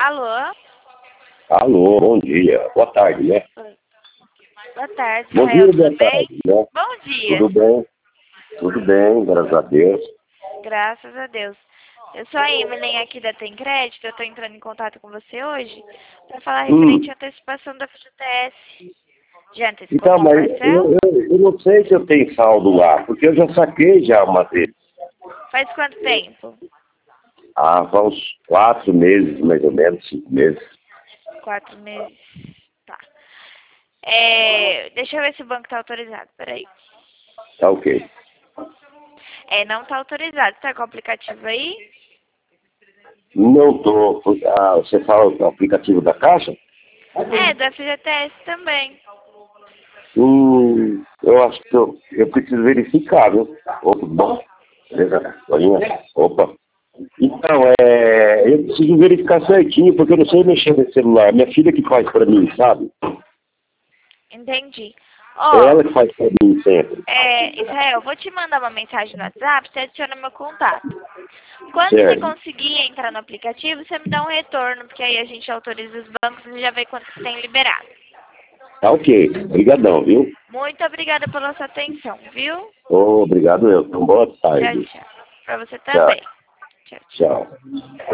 Alô? Alô, bom dia. Boa tarde, né? Boa tarde, Bom Israel, dia, boa tudo bem? tarde, né? Bom dia. Tudo bem? Tudo bem, graças a Deus. Graças a Deus. Eu sou a Evelyn aqui da Tem Crédito, eu estou entrando em contato com você hoje para falar referente à antecipação da FGTS. Já antecipou Então, sua mas parcela? eu não sei se eu tenho saldo lá, porque eu já saquei já uma vez. Faz quanto tempo? Há uns 4 meses, mais ou menos, 5 meses. 4 meses. Tá. Deixa eu ver se o banco está autorizado, peraí. Tá ok. Não está autorizado. Tá com o aplicativo aí? Não tô. Ah, você fala do aplicativo da Caixa? Do FGTS também. Eu acho que eu preciso verificar, viu? Opa, bom. Beleza? Bolinha? Opa. Então, eu preciso verificar certinho, porque eu não sei mexer nesse celular. Minha filha que faz pra mim, sabe? Entendi. É Ó, ela que faz pra mim sempre. Israel, eu vou te mandar uma mensagem no WhatsApp, você adiciona meu contato. Quando você Certo. conseguir entrar no aplicativo, você me dá um retorno, porque aí a gente autoriza os bancos e já vê quanto que tem liberado. Tá ok. Obrigadão, viu? Muito obrigada pela sua atenção, viu? Obrigado eu. Então, boa Tchau, tarde. tchau. Pra você Tchau. também. Tchau, tchau. Tchau.